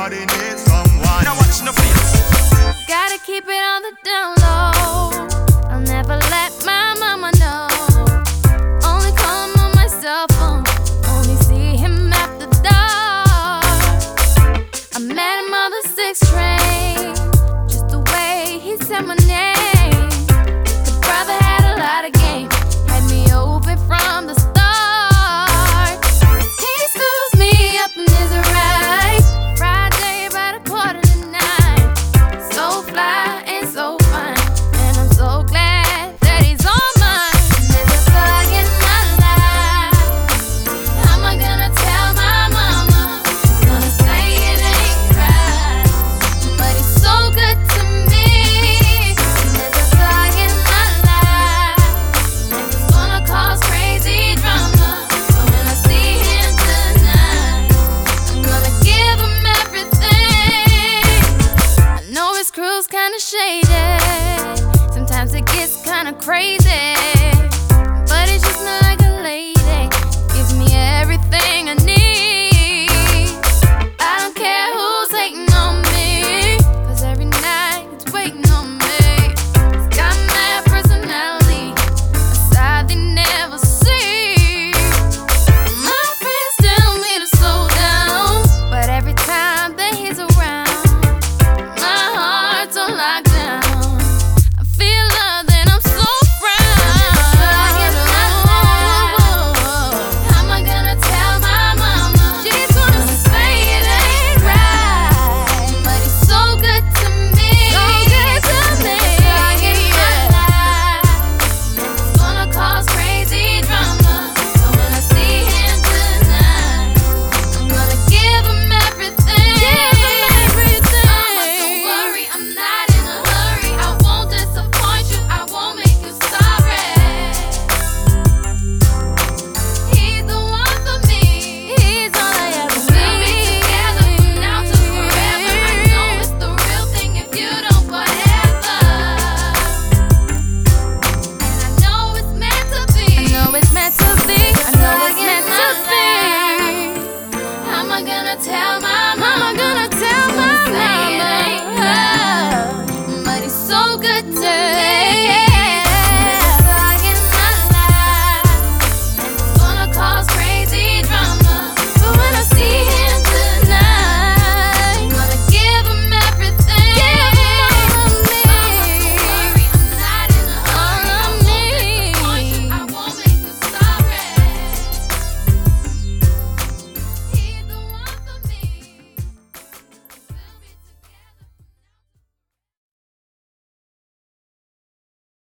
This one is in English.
everybody needs someone. Now watch no face. Gotta keep it on the down low. I'll never let my mama know. Only call him on my cell phone. Only see him after dark. I met him on the 6th train. Just the way he said my name. The brother had a lot of game. Had me open from the start. He screws me up in his ride. Friday about 8:45. So fly and so fine. And I'm so glad that he's on mine. There's a thug in my life. How am I gonna tell my mama? She's gonna say it ain't right. But he's so good to me. There's a thug in my life. And it's gonna cause crazy drama. But when I see him tonight, I'm gonna give him everything. I know his crew's kinda shady. Sometimes it gets kinda crazy.